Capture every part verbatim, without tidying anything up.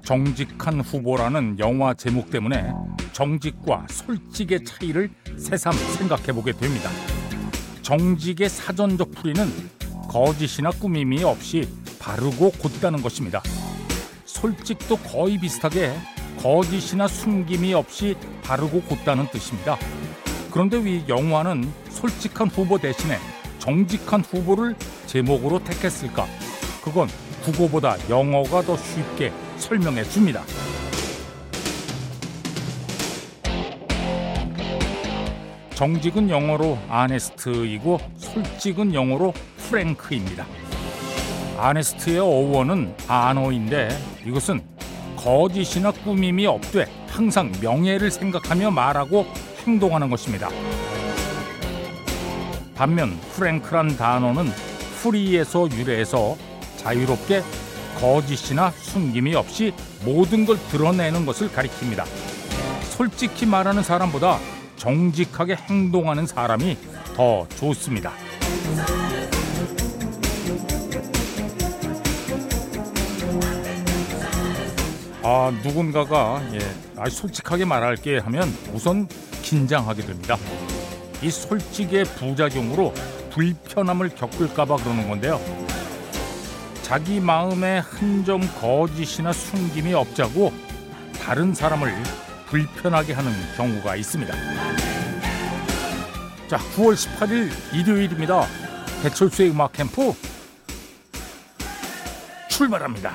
정직한 후보라는 영화 제목 때문에 정직과 솔직의 차이를 새삼 생각해보게 됩니다. 정직의 사전적 풀이는 거짓이나 꾸밈이 없이 바르고 곧다는 것입니다. 솔직도 거의 비슷하게 거짓이나 숨김이 없이 바르고 곧다는 뜻입니다. 그런데 왜 영화는 솔직한 후보 대신에 정직한 후보를 제목으로 택했을까? 그건 국어보다 영어가 더 쉽게 설명해 줍니다. 정직은 영어로 아네스트이고 솔직은 영어로 프랭크입니다. 아네스트의 어원은 아너인데 이것은 거짓이나 꾸밈이 없되 항상 명예를 생각하며 말하고 행동하는 것입니다. 반면 프랭크란 단어는 프리에서 유래해서 자유롭게 거짓이나 숨김이 없이 모든 걸 드러내는 것을 가리킵니다. 솔직히 말하는 사람보다 정직하게 행동하는 사람이 더 좋습니다. 아, 누군가가 예, 아, 솔직하게 말할게 하면 우선 긴장하게 됩니다. 이 솔직의 부작용으로 불편함을 겪을까봐 그러는 건데요. 자기 마음에 한 점 거짓이나 숨김이 없자고 다른 사람을 불편하게 하는 경우가 있습니다. 자, 구월 십팔일 일요일입니다. 배철수의 음악 캠프 출발합니다.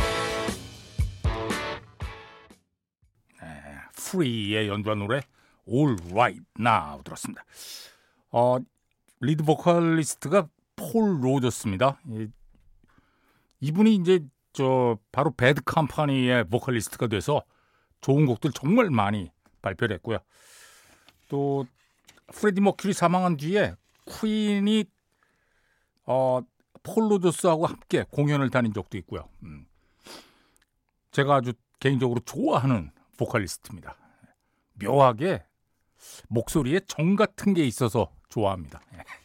네, 프리의 연주한 노래 All Right Now 들었습니다. 어, 리드 보컬리스트가 폴 로저스입니다. 이분이 이제 저 바로 배드 컴퍼니의 보컬리스트가 돼서 좋은 곡들 정말 많이 발표를 했고요. 또 프레디 머큐리 사망한 뒤에 퀸이 어, 폴 로저스하고 함께 공연을 다닌 적도 있고요. 음. 제가 아주 개인적으로 좋아하는 보컬리스트입니다. 묘하게 목소리에 정 같은 게 있어서 좋아합니다.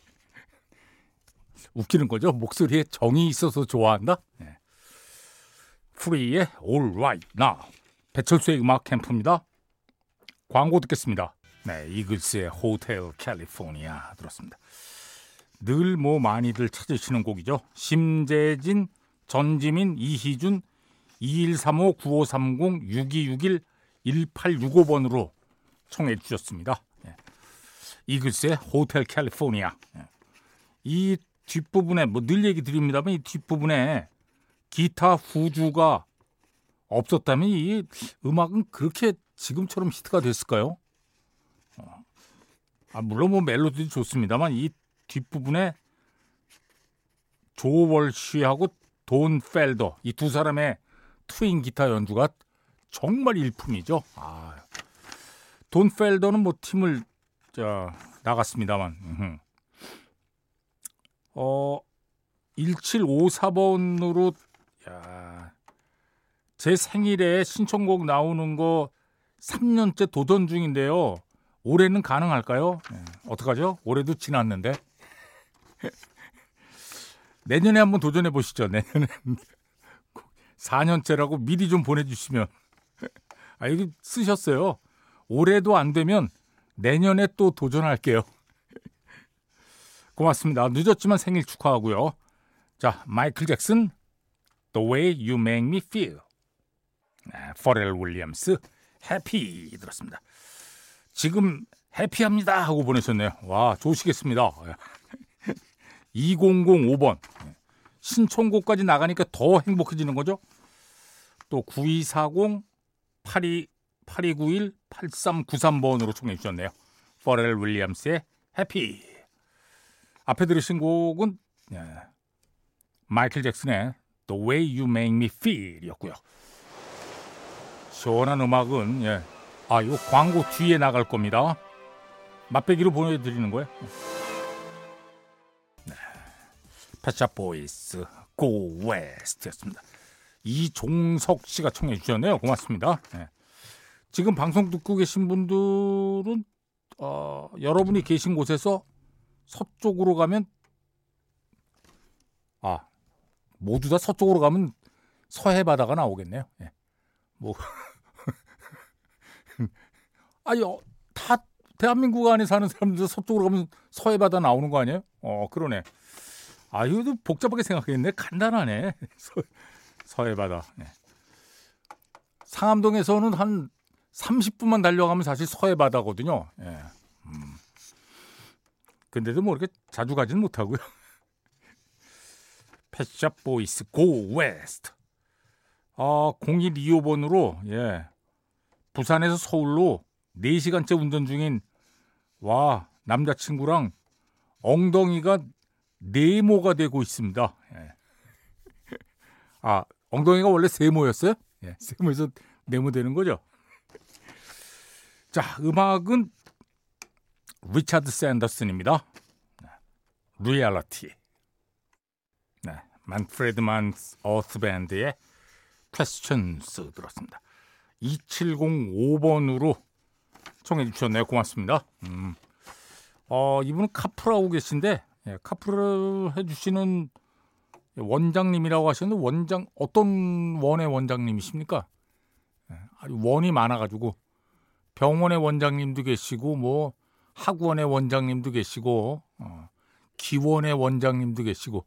웃기는 거죠? 목소리에 정이 있어서 좋아한다? 네. 프리의 All Right Now. 배철수의 음악 캠프입니다. 광고 듣겠습니다. 네, 이글스의 호텔 캘리포니아 들었습니다. 늘 뭐 많이들 찾으시는 곡이죠. 심재진, 전지민, 이희준, 이일삼오 구오삼공 육이육일 일팔육오 번으로 청해 주셨습니다. 네. 이글스의 호텔 캘리포니아. 네. 이 뒷부분에 뭐 늘 얘기 드립니다만 이 뒷부분에 기타 후주가 없었다면 이 음악은 그렇게 지금처럼 히트가 됐을까요? 어. 아, 물론 뭐 멜로디도 좋습니다만 이 뒷부분에 조 월쉬하고 돈 펠더 이 두 사람의 트윈 기타 연주가 정말 일품이죠. 아, 돈 펠더는 뭐 팀을 자, 나갔습니다만 으흠. 어, 일칠오사 번으로 야, 제 생일에 신청곡 나오는 거 삼 년째 도전 중인데요. 올해는 가능할까요? 네. 어떡하죠? 올해도 지났는데. 내년에 한번 도전해 보시죠. 내년에 사 년째라고 미리 좀 보내주시면. 아, 여기 쓰셨어요. 올해도 안 되면 내년에 또 도전할게요. 고맙습니다. 늦었지만 생일 축하하고요. 자, 마이클 잭슨, The Way You Make Me Feel. 네, 퍼렐 윌리엄스, 해피 들었습니다. 지금 해피합니다 하고 보내셨네요. 와, 좋으시겠습니다. 이공공오 번. 신청곡까지 나가니까 더 행복해지는 거죠. 또 구이사공 팔이 팔이구일 팔삼구삼 번으로 청해 주셨네요. 퍼렐 윌리엄스의 해피. 앞에 들으신 곡은 예, 마이클 잭슨의 The Way You Make Me Feel 이었고요. 시원한 음악은 예, 아, 이거 광고 뒤에 나갈 겁니다. 맛배기로 보내드리는 거예요. 네. 펫샵 보이스 Go West였습니다. 이종석 씨가 청해 주셨네요. 고맙습니다. 네. 지금 방송 듣고 계신 분들은 어, 여러분이 계신 곳에서 서쪽으로 가면 아 모두 다 서쪽으로 가면 서해 바다가 나오겠네요. 예. 뭐 아니 어, 다 대한민국 안에 사는 사람들 서쪽으로 가면 서해 바다 나오는 거 아니에요? 어 그러네. 아 이것도 복잡하게 생각했네. 간단하네. 서, 서해 바다. 네. 상암동에서는 한 삼십 분만 달려가면 사실 서해 바다거든요. 예. 음. 근데도 뭐 이렇게 자주 가지는 못하고요. 펫샵 보이스 고 웨스트. 아, 공일이오 번으로 예. 부산에서 서울로 네 시간째 운전 중인 와 남자친구랑 엉덩이가 네모가 되고 있습니다. 예. 아 엉덩이가 원래 세모였어요? 예, 세모에서 네모 되는 거죠. 자 음악은 리차드 샌더슨입니다. 리얼리티. 네, 만프레드만스 어스밴드의 퀘스천스 들었습니다. 이칠공오 번으로 청해 주셨네요. 고맙습니다. 음. 어, 이분은 카프라고 계신데 예, 카프를 해주시는 원장님이라고 하셨는데 원장 어떤 원의 원장님이십니까? 예, 아주 원이 많아가지고 병원의 원장님도 계시고 뭐 학원의 원장님도 계시고 어, 기원의 원장님도 계시고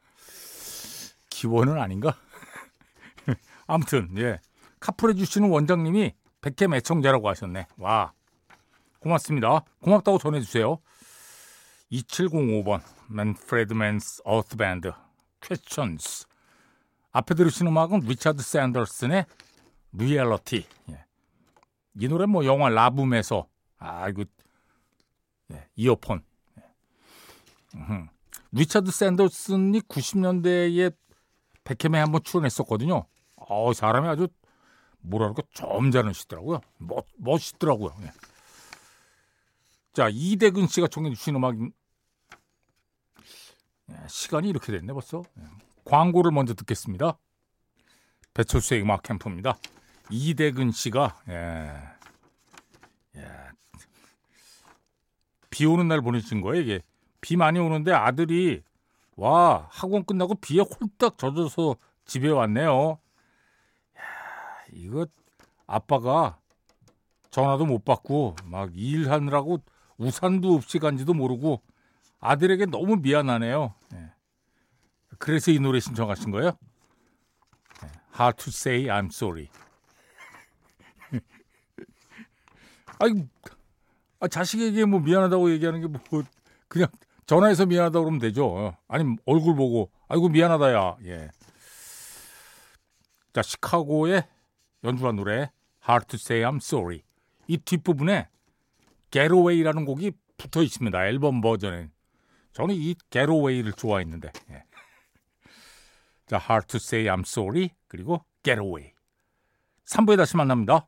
기원은 아닌가? 아무튼 예 카풀 해주시는 원장님이 백캠 애청자라고 하셨네. 와 고맙습니다. 고맙다고 전해주세요. 이칠공오 번 맨프레드맨스 어스밴드 퀘스천스. 앞에 들으신 음악은 리차드 샌더슨의 리얼리티. 예. 이 노래 뭐 영화 라붐에서 아 이거 예, 이어폰. 예. 리차드 샌더슨이 구십 년대에 백캠에 한번 출연했었거든요. 어, 사람이 아주 뭐랄까 점잖으시더라고요. 멋, 멋있더라고요. 예. 자, 이대근 씨가 청해 주신 음악 예, 시간이 이렇게 됐네 벌써. 예. 광고를 먼저 듣겠습니다. 배철수의 음악 캠프입니다. 이대근 씨가 예, 예, 비 오는 날 보내주신 거예요. 이게 비 많이 오는데 아들이 와 학원 끝나고 비에 홀딱 젖어서 집에 왔네요. 야, 이거 아빠가 전화도 못 받고 막 일하느라고 우산도 없이 간지도 모르고 아들에게 너무 미안하네요. 예. 그래서 이 노래 신청하신 거예요? 예. Hard to say I'm sorry. 아니, 아, 자식에게 뭐 미안하다고 얘기하는 게 뭐 그냥 전화해서 미안하다고 그러면 되죠. 아니 얼굴 보고 아이고 미안하다야. 예. 자 시카고의 연주한 노래 Hard to say I'm sorry. 이 뒷부분에 Get Away라는 곡이 붙어 있습니다. 앨범 버전에. 저는 이 Get Away를 좋아했는데. 예. 자 Hard to say I'm sorry 그리고 Get Away. 삼 부에 다시 만납니다.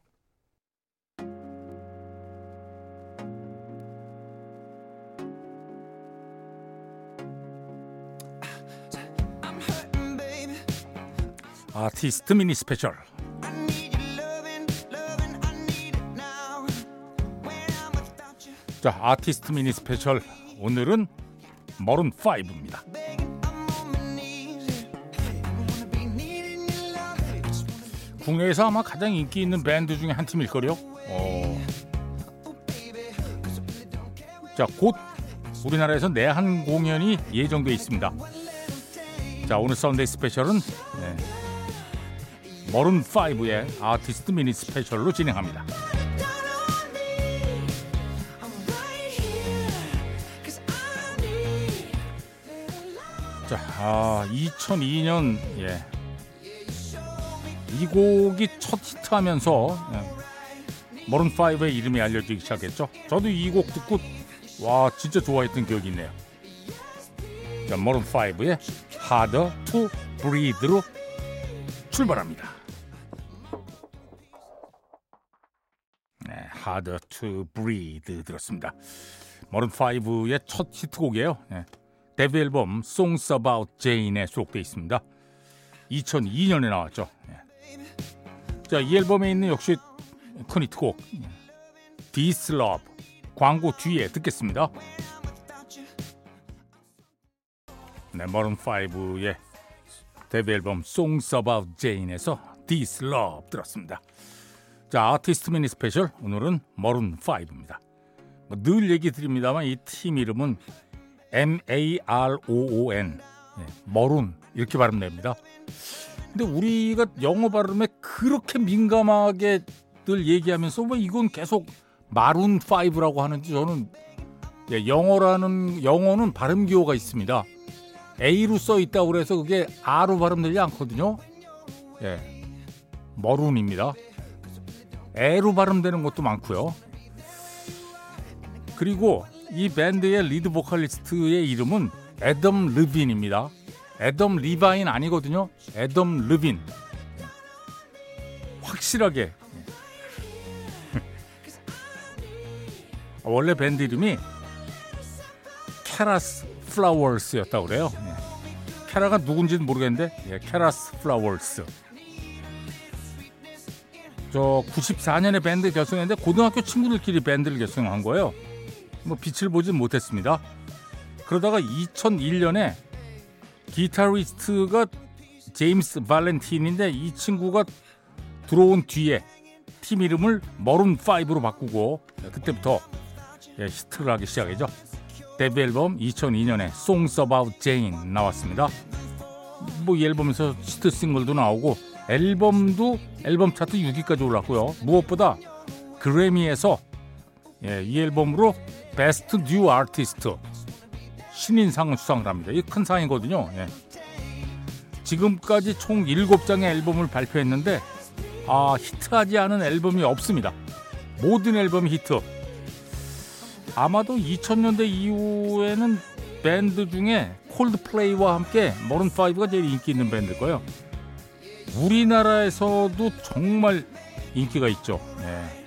아티스트 미니 스페셜. 자, 아티스트 미니 스페셜 오늘은 머른 파이브입니다. 국내에서 아마 가장 인기 있는 밴드 중에 한 팀일걸요. 어. 자, 곧 우리나라에서 내한 공연이 예정돼 있습니다. 자, 오늘 썬데이 스페셜은 네. 머른 파이브의 아티스트 미니 스페셜로 진행합니다. 자, 아, 이천이 년 예. 이 곡이 첫 히트하면서 예. 머른 파이브의 이름이 알려지기 시작했죠. 저도 이 곡 듣고 와 진짜 좋아했던 기억이 있네요. 자, 머른 파이브의 Harder to Breathe로 출발합니다. 네, Harder to Breathe 들었습니다. 머른 파이브의 첫 히트곡이에요. 네, 데뷔 앨범 Songs About Jane에 수록되어 있습니다. 이천이 년에 나왔죠. 네. 자, 이 앨범에 있는 역시 큰 히트곡 This Love 광고 뒤에 듣겠습니다. 네, 머른 파이브의 데뷔 앨범 Songs About Jane에서 This Love 들었습니다. 자, 아티스트 미니 스페셜 오늘은 머룬 파이브입니다. 뭐 늘 얘기 드립니다만 이 팀 이름은 엠 에이 알 오 오 엔 예, 머룬 이렇게 발음됩니다. 근데 우리가 영어 발음에 그렇게 민감하게 늘 얘기하면서 왜 이건 계속 마룬 파이브라고 하는지 저는 예, 영어라는 영어는 발음 기호가 있습니다. A로 써 있다고 그래서 그게 R로 발음되지 않거든요. 예, 머룬입니다. A로 발음되는 것도 많고요. 그리고 이 밴드의 리드 보컬리스트의 이름은 애덤 르빈입니다. 애덤 리바인 아니거든요. 애덤 르빈. 확실하게 원래 밴드 이름이 캐라스 플라워스였다고 그래요. 캐라가 누군지는 모르겠는데 예, 캐라스 플라워스. 저 구십사 년에 밴드 결성했는데 고등학교 친구들끼리 밴드를 결성한 거예요. 뭐 빛을 보진 못했습니다. 그러다가 이천일 년에 기타리스트가 제임스 발렌틴인데 이 친구가 들어온 뒤에 팀 이름을 머룬 파이브로 바꾸고 그때부터 예, 히트를 하기 시작했죠. 데뷔 앨범 이천이 년에 Songs About Jane 나왔습니다. 뭐 이 앨범에서 히트 싱글도 나오고 앨범도 앨범 차트 육 위까지 올랐고요. 무엇보다 그래미에서 예, 이 앨범으로 베스트 뉴 아티스트 신인상을 수상을 합니다. 이게 큰 상이거든요. 예. 지금까지 총 일곱 장의 앨범을 발표했는데 아, 히트하지 않은 앨범이 없습니다. 모든 앨범이 히트. 아마도 이천 년대 이후에는 밴드 중에 콜드플레이와 함께 머룬 파이브가 제일 인기 있는 밴드일 거예요. 우리나라에서도 정말 인기가 있죠. 네.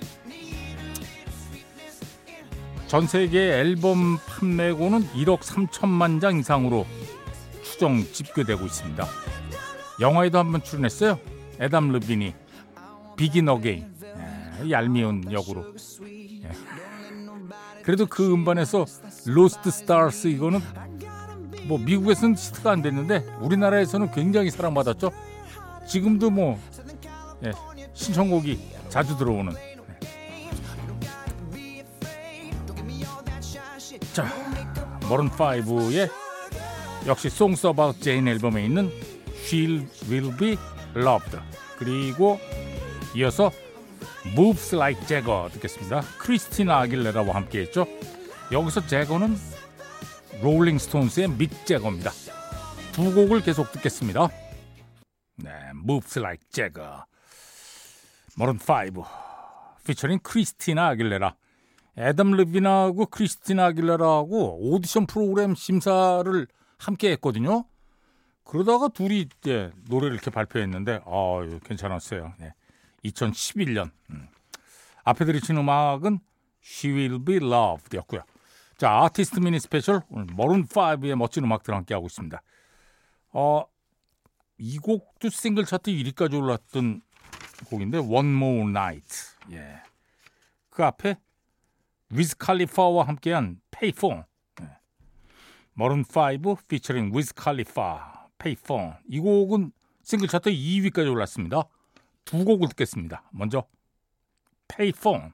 전 세계 앨범 판매고는 일억 삼천만 장 이상으로 추정 집계되고 있습니다. 영화에도 한번 출연했어요. 애덤 르빈이 비긴 어게인 네, 얄미운 역으로. 네. 그래도 그 음반에서 로스트 스타스 이거는 뭐 미국에서는 히트가 안 됐는데 우리나라에서는 굉장히 사랑받았죠. 지금도 뭐 예, 신청곡이 자주 들어오는. 네. 자, 머룬 파이브의 역시 Songs About Jane 앨범에 있는 She Will Be Loved 그리고 이어서 Moves Like Jagger 듣겠습니다. 크리스티나 아길레라와 함께했죠. 여기서 제거는 롤링 스톤스의 믹 제거입니다. 두 곡을 계속 듣겠습니다. 네, Moves Like Jagger, 머룬 파이브, 피처링 크리스티나 아길레라. 애덤 르빈하고 크리스티나 아길레라하고 오디션 프로그램 심사를 함께 했거든요. 그러다가 둘이 예, 노래를 이렇게 발표했는데 아, 괜찮았어요. 네. 이천십일 년 음. 앞에 들으신 음악은 She Will Be Loved 였고요. 자, 아티스트 미니 스페셜 오늘 머룬 파이브의 멋진 음악들 함께 하고 있습니다. 어, 이 곡도 싱글 차트 일 위까지 올랐던 곡인데 One More Night. 예. 그 앞에 위즈 칼리파와 함께한 Payphone. 예. 머룬 파이브 피처링 위즈 칼리파 Payphone. 이 곡은 싱글 차트 이 위까지 올랐습니다. 두 곡을 듣겠습니다. 먼저 Payphone.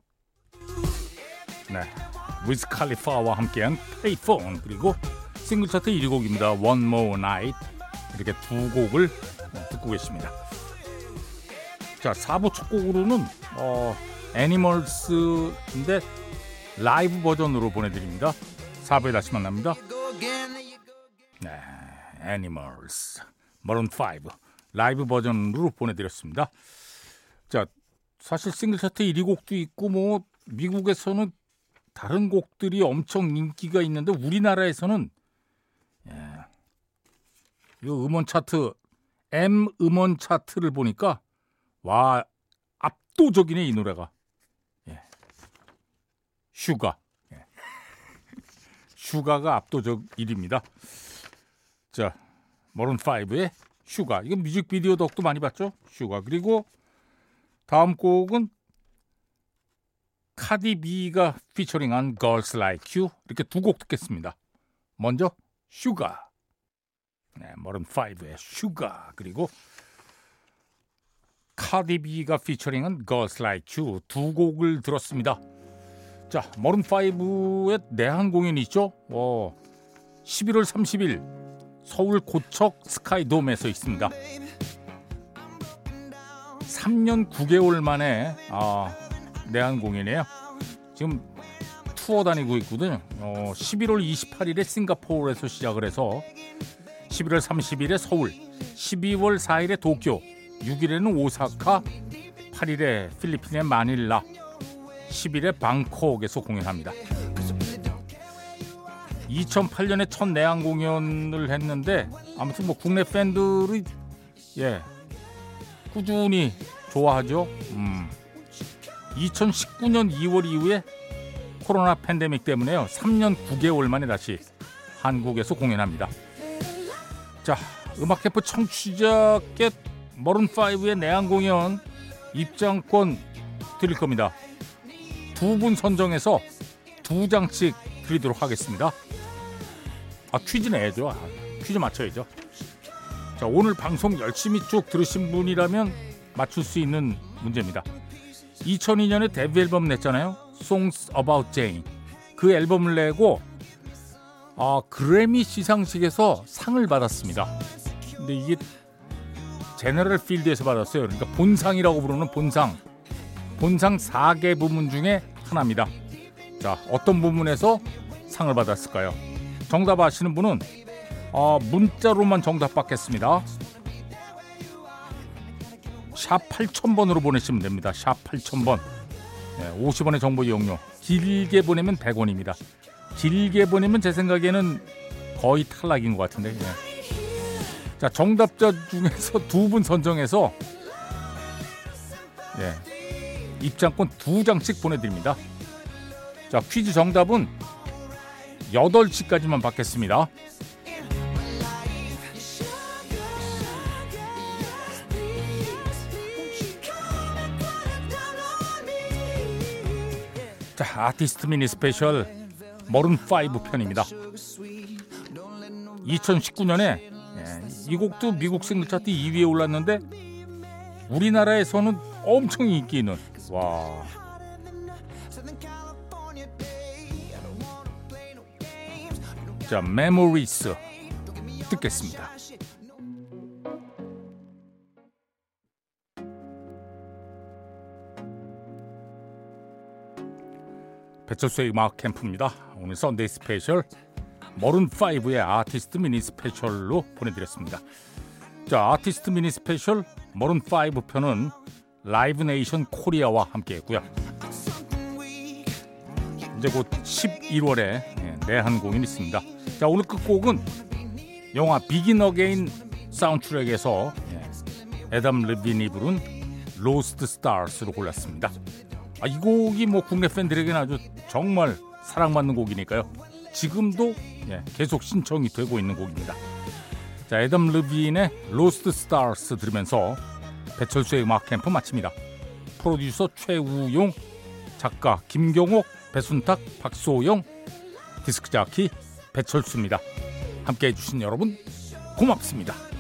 네, 위즈 칼리파와 함께한 Payphone. 그리고 싱글 차트 일 위 곡입니다. One More Night. 이렇게 두 곡을 듣고 계십니다. 자, 사 부 첫 곡으로는 어, 애니멀스인데 라이브 버전으로 보내드립니다. 사 부에 다시 만납니다. 네, 애니멀스 머룬 파이브 라이브 버전으로 보내드렸습니다. 자, 사실 싱글 차트 일 위 곡도 있고 뭐 미국에서는 다른 곡들이 엄청 인기가 있는데 우리나라에서는 예, 이 음원 차트 M 음원 차트를 보니까 와, 압도적이네 이 노래가. 예. 슈가. 예. 슈가가 압도적 일 위입니다. 자, 머룬 파이브의 슈가. 이거 뮤직비디오 덕도 많이 봤죠? 슈가. 그리고 다음 곡은 카디비가 피처링한 Girls Like You. 이렇게 두 곡 듣겠습니다. 먼저 슈가. 네, 머룬 파이브의 슈가. 그리고 카디비가 피처링한 Girls Like You 두 곡을 들었습니다. 자, 머른파이브의 내한 공연이 있죠. 어, 십일월 삼십일 서울 고척 스카이돔에서 있습니다. 삼 년 구 개월 만에 아, 내한 공연이에요. 지금 투어 다니고 있거든요. 어, 십일월 이십팔일에 싱가포르에서 시작을 해서 십일월 삼십일에 서울, 십이월 사일에 도쿄, 육일에는 오사카, 팔일에 필리핀의 마닐라, 십일에 방콕에서 공연합니다. 이천팔년에 첫 내한 공연을 했는데 아무튼 뭐 국내 팬들이 예 꾸준히 좋아하죠. 음. 이천십구년 이월 이후에 코로나 팬데믹 때문에요. 삼 년 구 개월 만에 다시 한국에서 공연합니다. 자, 음악 캠프 청취자께 머른파이브의 내한 공연 입장권 드릴 겁니다. 두 분 선정해서 두 장씩 드리도록 하겠습니다. 아, 퀴즈 내야죠. 아, 퀴즈 맞춰야죠. 자, 오늘 방송 열심히 쭉 들으신 분이라면 맞출 수 있는 문제입니다. 이천이년에 데뷔 앨범 냈잖아요. Songs About Jane. 그 앨범을 내고 아, 그래미 시상식에서 상을 받았습니다. 근데 이게 제너럴 필드에서 받았어요. 그러니까 본상이라고 부르는 본상. 본상 네 개 부문 중에 하나입니다. 자, 어떤 부문에서 상을 받았을까요? 정답 아시는 분은 어, 문자로만 정답 받겠습니다. 샵 팔천 번으로 보내시면 됩니다. 샵 팔천 번. 네, 오십 원의 정보 이용료. 길게 보내면 백 원입니다. 길게 보내면 제 생각에는 거의 탈락인 것 같은데. 네. 자, 정답자 중에서 두 분 선정해서 네, 입장권 두 장씩 보내드립니다. 자, 퀴즈 정답은 여덟 시까지만 받겠습니다. 자, 아티스트 미니 스페셜 머른파이브 편입니다. 이천십구년에 예, 이 곡도 미국 싱글 차트 이 위에 올랐는데 우리나라에서는 엄청 인기 있는 와. 자, Memories 듣겠습니다. 배철수의 음악 캠프입니다. 오늘 썬데이 스페셜 머른파이브의 아티스트 미니 스페셜로 보내드렸습니다. 자, 아티스트 미니 스페셜 머른파이브 편은 라이브 네이션 코리아와 함께 했고요. 이제 곧 십일월에 내한 공연이 있습니다. 자, 오늘 끝곡은 영화 비긴 어게인 사운드트랙에서 애덤 레빈이 부른 로스트 스타스로 골랐습니다. 아, 이 곡이 뭐 국내 팬들에게는 아주 정말 사랑받는 곡이니까요. 지금도 예, 계속 신청이 되고 있는 곡입니다. 자, 애덤 르빈의 로스트 스타스 들으면서 배철수의 음악 캠프 마칩니다. 프로듀서 최우용, 작가 김경옥, 배순탁, 박소영, 디스크 자키 배철수입니다. 함께해 주신 여러분 고맙습니다.